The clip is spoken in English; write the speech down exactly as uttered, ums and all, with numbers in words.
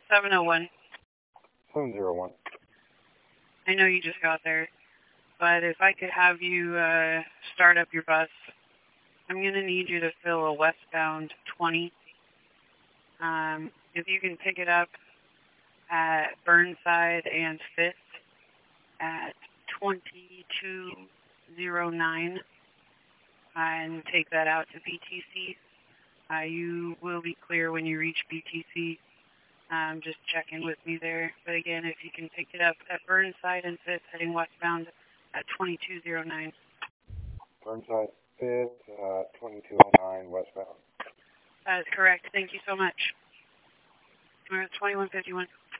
seven oh one. seven zero one. I know you just got there, but if I could have you uh, start up your bus, I'm going to need you to fill a westbound twenty. Um, if you can pick it up at Burnside and Fifth at twenty-two oh nine and take that out to B T C. Uh, you will be clear when you reach B T C. Um, just check in with me there. But again, if you can pick it up at Burnside and Fifth heading westbound at twenty-two oh nine. Burnside Fifth, uh, twenty-two oh nine westbound. That is correct. Thank you so much. We're at twenty-one fifty-one.